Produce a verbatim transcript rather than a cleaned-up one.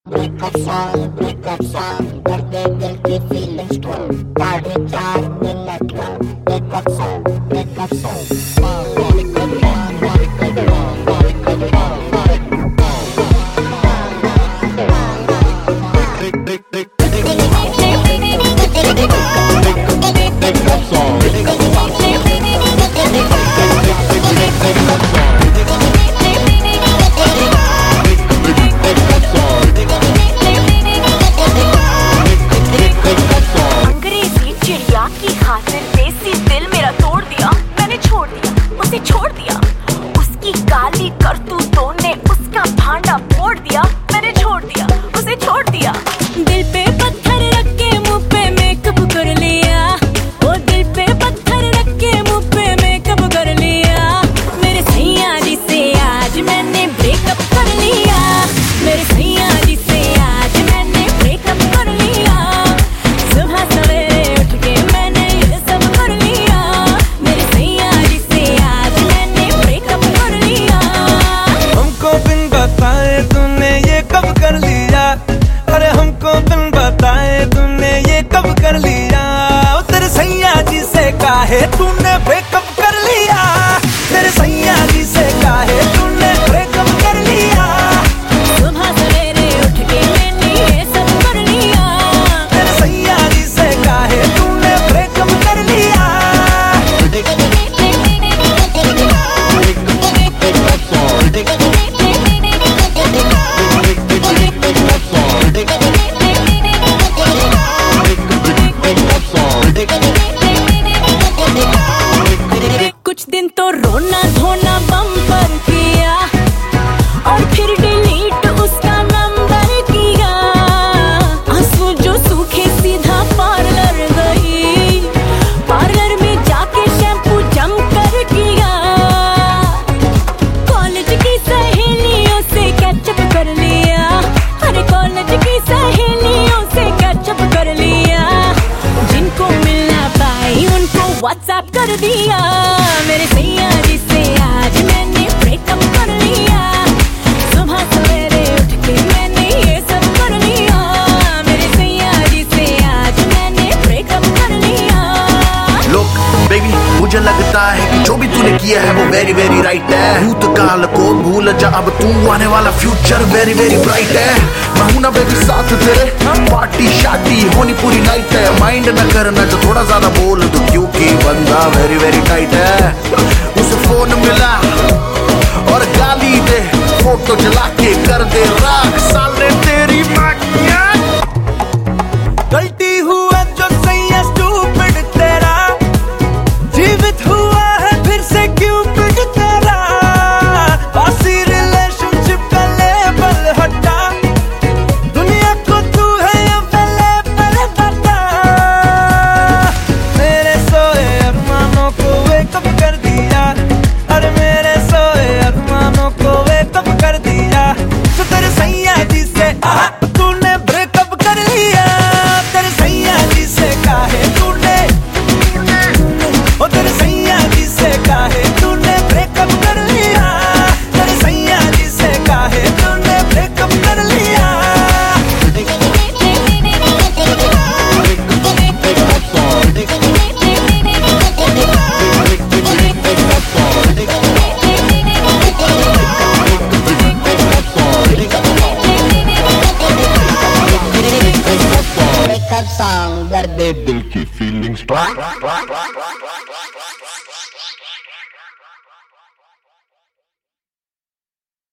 Breakup song, breakup song, दर्द दिल की feelings को साढ़े चार मिनट का breakup song, breakup song. छोड़ दिया उसकी गाली करतूतों ने उसका भांडा फोड़ दिया। मैंने छोड़ दिया उसे छोड़ दिया। दिल पे पत्थर रख के मुंह पे मेकअप कर लिया। वो दिल पे पत्थर रख के मुंह पे मेकअप कर लिया। मेरे सैया जी से आज मैंने ब्रेकअप कर लिया। मेरे सैया जी से आज मैंने ब्रेकअप कर लिया। सुबह सवेरे उठ के मैंने ये सब कर लिया। मेरे सैया जी से आज मैंने ब्रेकअप कर लिया। हमको बिन बताए तूने ये कब कर लिया। अरे हमको बिन बताए तूने ये कब कर लिया। ओ तेरे सैया जी से काहे तूने ब्रेकअप कर लिया। तेरे सैया जी से काहे तूने ब्रेकअप कर लिया। सुबह सवेरे उठ के मैंने ये सब कर लिया। तेरे सैया जी से काहे तूने ब्रेकअप कर लिया। कुछ दिन तो रोना धोना बम्पर किया और फिर डिलीट उसका नंबर किया। आंसू जो सूखे सीधा पार्लर गई। पार्लर में जाके शैम्पू जम कर किया। कॉलेज की सहेलियों से कैचअप कर लिया। अरे कॉलेज की सहेलियों से कैचअप कर लिया। जिनको मिलना पाई उनको व्हाट्सएप कर दिया। मेरे सैया जी से आज मैंने ब्रेकअप कर लिया। सुबह सवेरे उठ के मैंने ये सब कर लिया। मेरे सैया जी से आज मैंने ब्रेकअप कर लिया। लोग बेबी मुझे लगता है कि जो भी तूने किया है वो वेरी वेरी राइट है। भूतकाल को भूल जा अब तू आने वाला फ्यूचर वेरी वेरी ब्राइट है। मैं हूं ना बेबी साथ तेरे पार्टी शादी होनी पूरी नाइट है। माइंड न करना जो थोड़ा ज्यादा बोल दो क्योंकि बंदा वेरी वेरी टाइट है। उसे फोन मिला और गाली दे फोटो जला के कर दे राख साले तेरी माँ की गलती हुआ जो सैया स्टूपिड तेरा। जीवित हुआ है फिर से क्यूपिड तेरा। बासी रिलेशनशिप का लेबल हटा। दुनिया को तू है अवेलेबल बता। मेरे सोए अरमानों को वेकअप कर दिया। अरे मेरे सोए अरमानों को वेकअप कर दिया। तो तेरे सैया जी से आहा तूने ब्रेकअप कर लिया। तेरे सैया जी से काहे तूने ओ तेरे सैया जी से काहे तूने ब्रेकअप कर लिया। तेरे सैया जी से काहे तूने ब्रेकअप कर लिया। Breakup song, दर्द दिल की फीलिंग्स